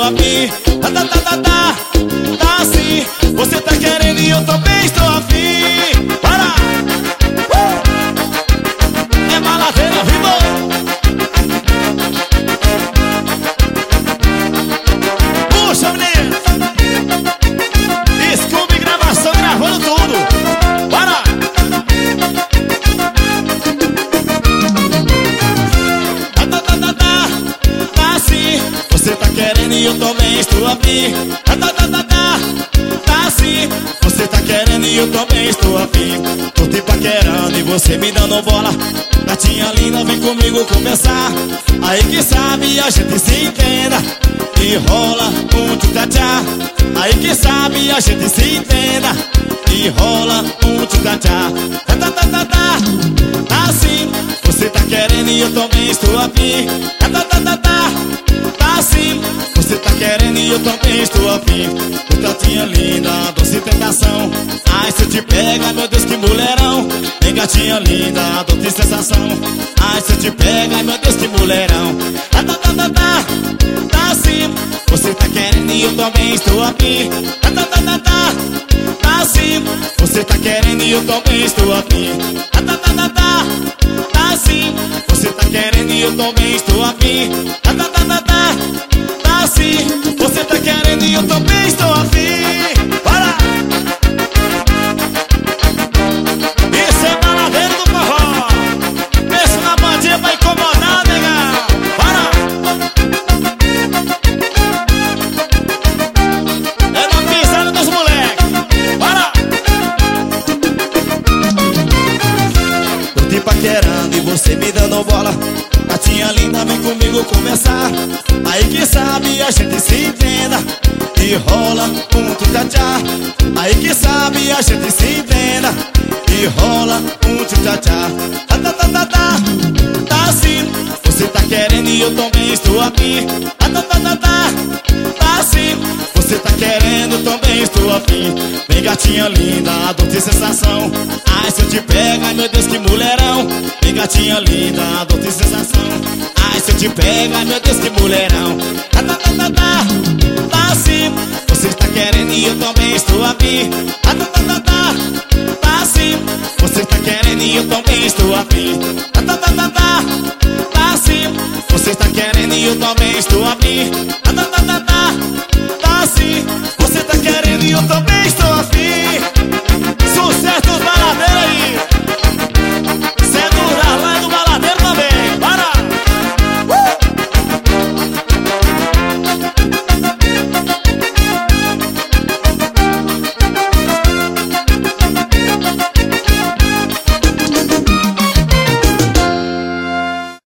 estou afim. Tá sim. Você tá querendo e eu também estou afim. Para! É Maladeira vivo. Puxa, menino. Scooby gravação, gravando tudo. Para! Tá sim. Você tá querendo e eu também estou afim. Tá sim. Você tá querendo e eu também estou afim. Tô te paquerando e você me dando bola. Gatinha linda, vem comigo conversar. Aí que sabe a gente se entenda. E rola um tchá-tchá. Aí que sabe a gente se entenda. E rola um tchá-tchá. Tá sim. Você tá querendo e eu também estou afim. Tá sim. Você tá querendo e eu também estou afim. Gatinha linda, doce tentação. Ai, se eu te pega, meu Deus, que mulherão. Vem gatinha linda, doce sensação. Ai, se eu te pega, meu Deus, que mulherão. Tá sim. Você tá querendo e eu também estou afim. Tá sim. Você tá querendo e eu também estou afim. Tá sim. Você tá querendo e eu também estou afim. Tá sim. Você tá querendo e eu também estou afim. Para! Isso é Maladeira do forró. Pensa na bandinha pra incomodar, nega. Para! É na pisada dos moleques. Para! Tô te paquerando e você me dando bola. Gatinha linda, vem comigo conversar. Aí que sabe a gente se entenda. E rola um tchá-tchá. Aí que sabe a gente se entenda. E rola um tchá-tchá. Tá sim. Você tá querendo e eu também estou afim. Tá sim. Você tá querendo, também estou afim. Vem gatinha linda, doce sensação. Ai, se eu te pega, meu Deus, que mulherão. Vem gatinha linda, doce sensação. Ai, se eu te pega, meu Deus, que mulherão. Tá sim. Você está querendo e eu também estou afim. Tá sim. Você tá querendo e eu também estou afim. Tá sim. Você está querendo e eu também estou afim. Tá sim. Você tá querendo e eu também